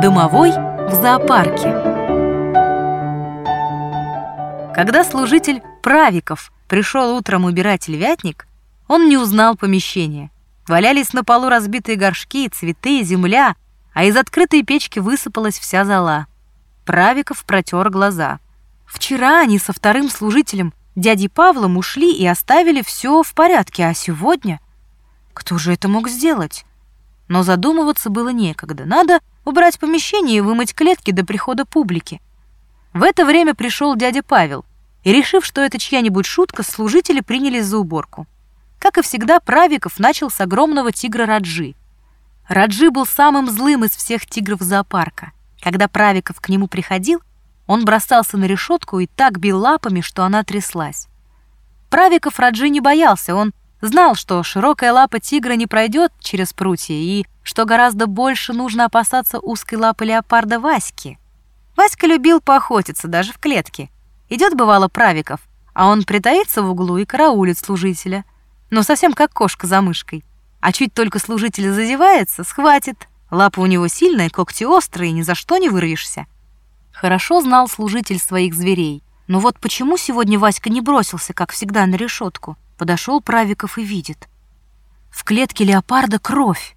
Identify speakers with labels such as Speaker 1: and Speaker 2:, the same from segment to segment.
Speaker 1: Домовой в зоопарке. Когда служитель Правиков пришел утром убирать львятник, он не узнал помещения. Валялись на полу разбитые горшки, цветы, земля, а из открытой печки высыпалась вся зола. Правиков протер глаза. Вчера они со вторым служителем, дядей Павлом, ушли и оставили все в порядке, а сегодня... Кто же это мог сделать? Но задумываться было некогда. Надо убрать помещение и вымыть клетки до прихода публики. В это время пришел дядя Павел, и, решив, что это чья-нибудь шутка, служители принялись за уборку. Как и всегда, Правиков начал с огромного тигра Раджи. Раджи был самым злым из всех тигров зоопарка. Когда Правиков к нему приходил, он бросался на решетку и так бил лапами, что она тряслась. Правиков Раджи не боялся, он знал, что широкая лапа тигра не пройдет через прутья, и что гораздо больше нужно опасаться узкой лапы леопарда Васьки. Васька любил поохотиться даже в клетке. Идет, бывало, Правиков, а он притаится в углу и караулит служителя. Но совсем как кошка за мышкой. А чуть только служитель зазевается, схватит. Лапа у него сильная, когти острые, ни за что не вырвешься. Хорошо знал служитель своих зверей. Но вот почему сегодня Васька не бросился, как всегда, на решетку? Подошел Правиков и видит. В клетке леопарда кровь.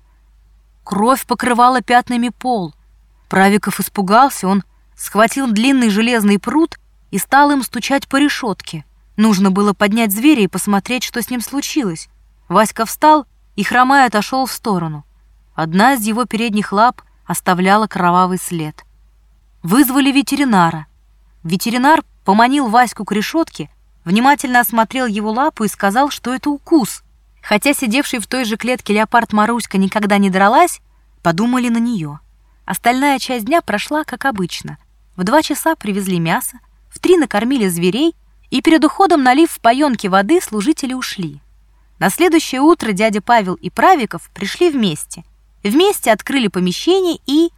Speaker 1: Кровь покрывала пятнами пол. Правиков испугался, он схватил длинный железный прут и стал им стучать по решетке. Нужно было поднять зверя и посмотреть, что с ним случилось. Васька встал и, хромая, отошел в сторону. Одна из его передних лап оставляла кровавый след. Вызвали ветеринара. Ветеринар поманил Ваську к решетке, внимательно осмотрел его лапу и сказал, что это укус. Хотя сидевший в той же клетке леопард Маруська никогда не дралась, подумали на нее. Остальная часть дня прошла как обычно. В 2 часа привезли мясо, в 3 накормили зверей, и перед уходом, налив в поёнки воды, служители ушли. На следующее утро дядя Павел и Правиков пришли вместе. Вместе открыли помещение и...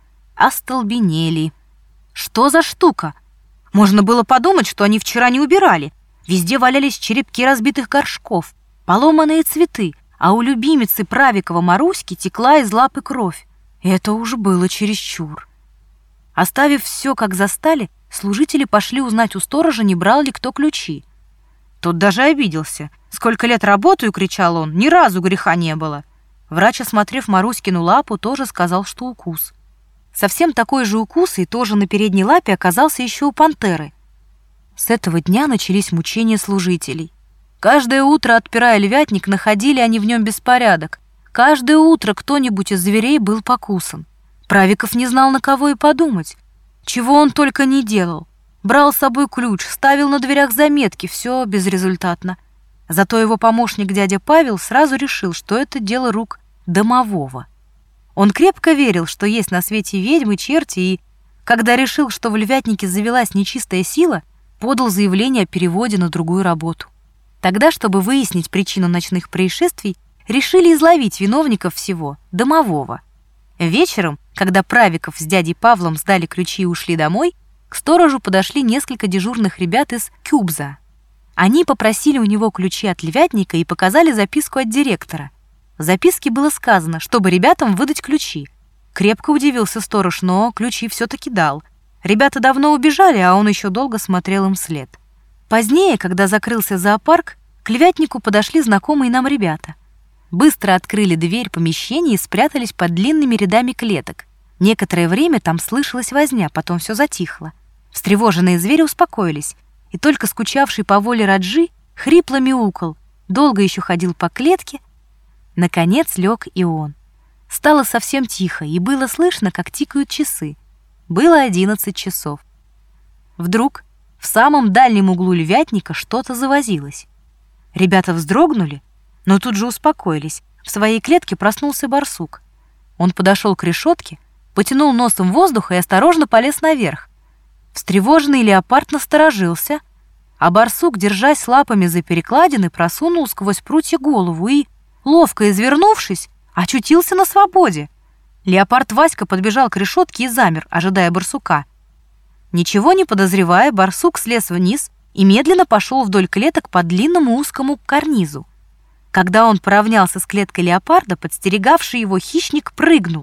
Speaker 1: остолбенели. Что за штука? Можно было подумать, что они вчера не убирали. Везде валялись черепки разбитых горшков, поломанные цветы, а у любимицы Правикова Маруськи текла из лапы кровь. Это уж было чересчур. Оставив все, как застали, служители пошли узнать у сторожа, не брал ли кто ключи. Тот даже обиделся. «Сколько лет работаю», — кричал он, — «ни разу греха не было». Врач, осмотрев Маруськину лапу, тоже сказал, что укус. Совсем такой же укус и тоже на передней лапе оказался еще у пантеры. С этого дня начались мучения служителей. Каждое утро, отпирая львятник, находили они в нем беспорядок. Каждое утро кто-нибудь из зверей был покусан. Правиков не знал, на кого и подумать. Чего он только не делал. Брал с собой ключ, ставил на дверях заметки, все безрезультатно. Зато его помощник дядя Павел сразу решил, что это дело рук домового. Он крепко верил, что есть на свете ведьмы, черти, и, когда решил, что в львятнике завелась нечистая сила, подал заявление о переводе на другую работу. Тогда, чтобы выяснить причину ночных происшествий, решили изловить виновников всего — домового. Вечером, когда Правиков с дядей Павлом сдали ключи и ушли домой, к сторожу подошли несколько дежурных ребят из Кюбза. Они попросили у него ключи от львятника и показали записку от директора. В записке было сказано, чтобы ребятам выдать ключи. Крепко удивился сторож, но ключи все-таки дал. Ребята давно убежали, а он еще долго смотрел им вслед. Позднее, когда закрылся зоопарк, к львятнику подошли знакомые нам ребята. Быстро открыли дверь помещения и спрятались под длинными рядами клеток. Некоторое время там слышалась возня, потом все затихло. Встревоженные звери успокоились, и только скучавший по воле Раджи хрипло мяукал, долго еще ходил по клетке. Наконец лег и он. Стало совсем тихо, и было слышно, как тикают часы. Было 11 часов. Вдруг в самом дальнем углу львятника что-то завозилось. Ребята вздрогнули, но тут же успокоились. В своей клетке проснулся барсук. Он подошел к решетке, потянул носом воздух и осторожно полез наверх. Встревоженный леопард насторожился, а барсук, держась лапами за перекладины, просунул сквозь прутья голову и, ловко извернувшись, очутился на свободе. Леопард Васька подбежал к решетке и замер, ожидая барсука. Ничего не подозревая, барсук слез вниз и медленно пошел вдоль клеток по длинному узкому карнизу. Когда он поравнялся с клеткой леопарда, подстерегавший его хищник прыгнул.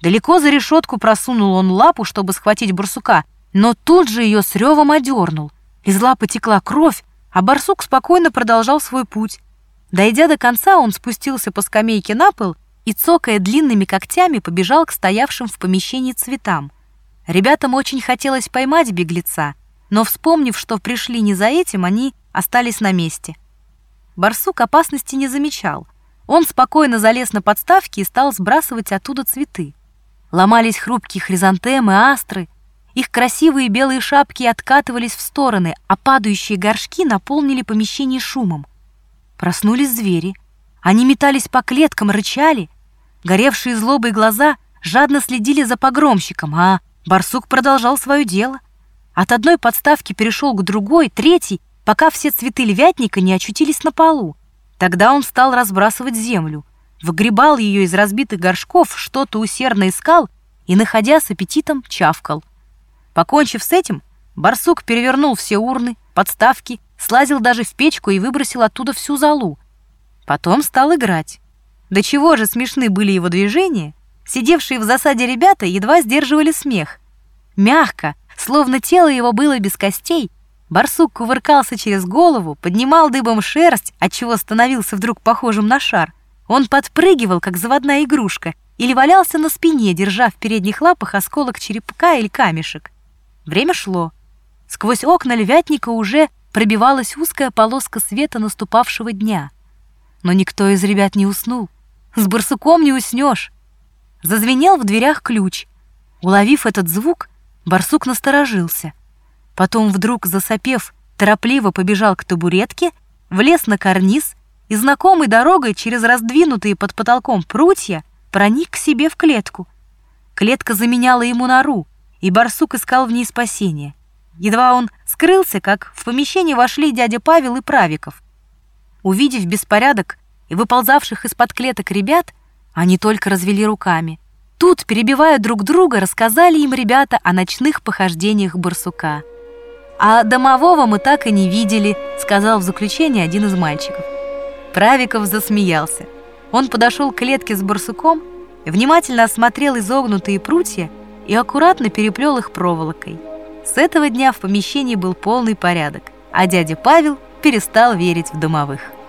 Speaker 1: Далеко за решетку просунул он лапу, чтобы схватить барсука, но тут же ее с ревом одернул. Из лапы текла кровь, а барсук спокойно продолжал свой путь. Дойдя до конца, он спустился по скамейке на пол и, цокая длинными когтями, побежал к стоявшим в помещении цветам. Ребятам очень хотелось поймать беглеца, но, вспомнив, что пришли не за этим, они остались на месте. Барсук опасности не замечал. Он спокойно залез на подставки и стал сбрасывать оттуда цветы. Ломались хрупкие хризантемы, астры. Их красивые белые шапки откатывались в стороны, а падающие горшки наполнили помещение шумом. Проснулись звери. Они метались по клеткам, рычали. Горевшие злобой глаза жадно следили за погромщиком, а барсук продолжал свое дело. От одной подставки перешел к другой, третьей, пока все цветы львятника не очутились на полу. Тогда он стал разбрасывать землю, выгребал ее из разбитых горшков, что-то усердно искал и, находя, с аппетитом чавкал. Покончив с этим, барсук перевернул все урны, подставки, слазил даже в печку и выбросил оттуда всю золу. Потом стал играть. До чего же смешны были его движения, сидевшие в засаде ребята едва сдерживали смех. Мягко, словно тело его было без костей, барсук кувыркался через голову, поднимал дыбом шерсть, отчего становился вдруг похожим на шар. Он подпрыгивал, как заводная игрушка, или валялся на спине, держа в передних лапах осколок черепка или камешек. Время шло. Сквозь окна львятника уже пробивалась узкая полоска света наступавшего дня. Но никто из ребят не уснул. С барсуком не уснешь. Зазвенел в дверях ключ. Уловив этот звук, барсук насторожился. Потом вдруг, засопев, торопливо побежал к табуретке, влез на карниз и знакомой дорогой через раздвинутые под потолком прутья проник к себе в клетку. Клетка заменяла ему нору, и барсук искал в ней спасения. Едва он скрылся, как в помещение вошли дядя Павел и Правиков. Увидев беспорядок и выползавших из-под клеток ребят, они только развели руками. Тут, перебивая друг друга, рассказали им ребята о ночных похождениях барсука. «А домового мы так и не видели», — сказал в заключение один из мальчиков. Правиков засмеялся. Он подошел к клетке с барсуком, внимательно осмотрел изогнутые прутья и аккуратно переплел их проволокой. С этого дня в помещении был полный порядок, а дядя Павел перестал верить в домовых.